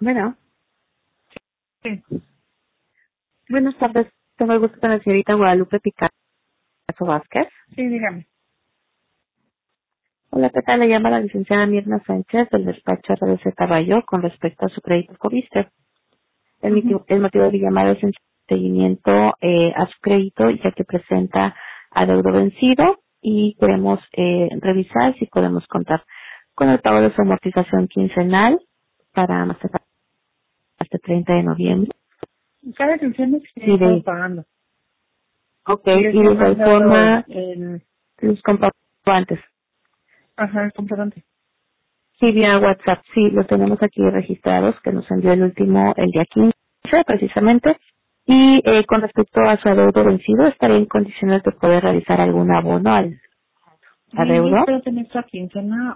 Bueno, Sí, buenas tardes. Tengo el gusto con la señorita Guadalupe Picasso Vázquez. sí, dígame. Hola, ¿qué tal? Le llama la licenciada Mirna Sánchez del despacho RDC Caballo con respecto a su crédito Fobiste. Ujú. El motivo de mi llamada es en seguimiento a su crédito, ya que presenta adeudo vencido y queremos revisar si podemos contar con el pago de su amortización quincenal para más tarde hasta 30 de noviembre. Cada quincena que he Y estado de, pagando. Y y es que de he igual mandado forma, los comprobantes. el comprobante. Sí, vía WhatsApp, sí, lo tenemos aquí registrados, que nos envió el último, el día 15, precisamente. Y con respecto a su adeudo vencido, estaría en condiciones de poder realizar algún abono al Sí, yo adeudo. espero tener esta quincena,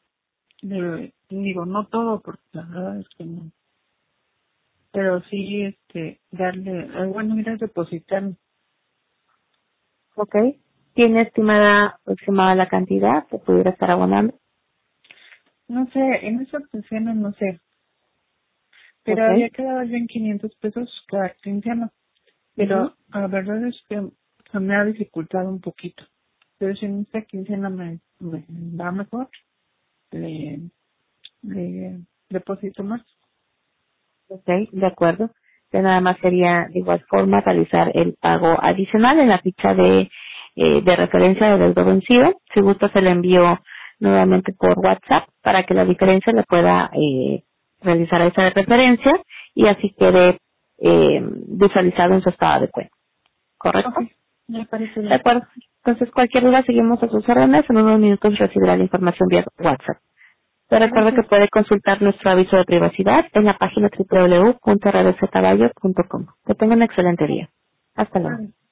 digo, no todo, porque la verdad es que no. Pero sí, darle, bueno, ir a depositar. ¿Ok? ¿Tiene estimada aproximada la cantidad que pudiera estar abonando? No sé, en esa quincena no sé, pero ¿Ok? había quedado ya en 500 pesos cada quincena. Ujú. Pero la verdad es que se me ha dificultado un poquito. Pero si en esta quincena me va mejor, le, le deposito más. Ok, de acuerdo. Que nada más sería de igual forma realizar el pago adicional en la ficha de referencia de deuda vencido. Si gusta se le envío nuevamente por WhatsApp para que la diferencia le pueda realizar esa referencia y así quede visualizado en su estado de cuenta. Ok, ¿Correcto? me parece De bien. acuerdo. Entonces cualquier duda seguimos a sus órdenes. En unos minutos recibirá la información vía WhatsApp. Te recuerdo que Gracias. puede consultar nuestro aviso de privacidad en la página www.rdccaballo.com. Que tenga un excelente día. Hasta luego. Vale.